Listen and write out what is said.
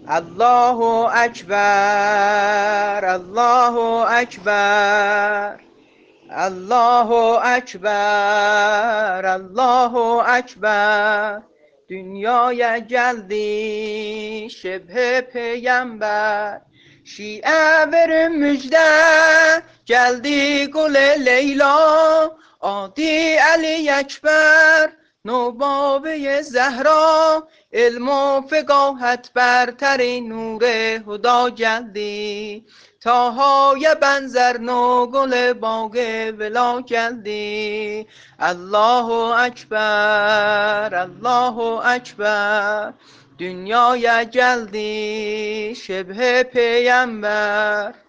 الله اکبر، الله اکبر، الله اکبر، الله اکبر. dünyaya geldi şebhe peygamber. Şi'e verin müjde, geldi kule Leyla. Adi Ali Ekber, نوباوه زهرا. علم و فقاهت برترین نور هدا geldi. تاهای بنزرنو گل باغ ولا geldi. Allahu Ekber, Allahu Ekber. Dünyaya geldi şebhe peygamber.